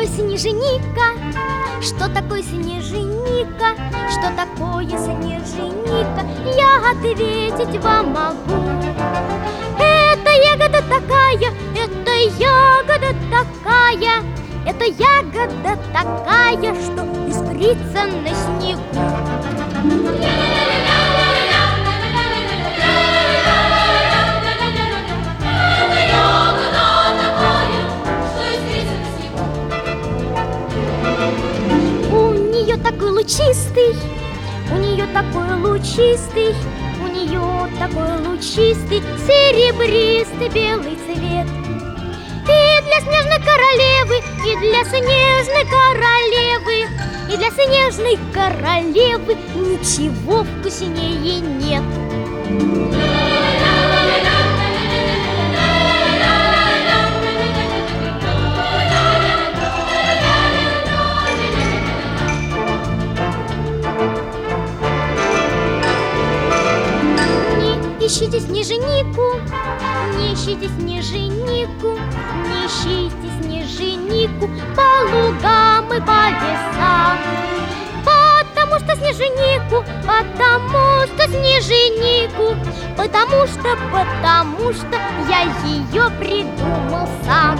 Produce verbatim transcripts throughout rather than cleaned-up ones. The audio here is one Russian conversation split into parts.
снежиника? Что такое снежиника? Что такое снежиника? Я ответить вам могу. Это ягода такая, это ягода такая, это ягода такая, что искрится на снегу. Такой лучистый, у нее такой лучистый, у нее такой лучистый, серебристый белый цвет. И для снежной королевы, и для снежной королевы, и для снежной королевы ничего вкуснее нет. Ищите снеженику, не ищите снеженику, не ищите снеженику по лугам и по лесам. Потому что снеженику, потому что снеженику, потому что, потому что я ее придумал сам.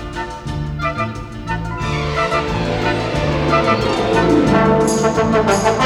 Thank you.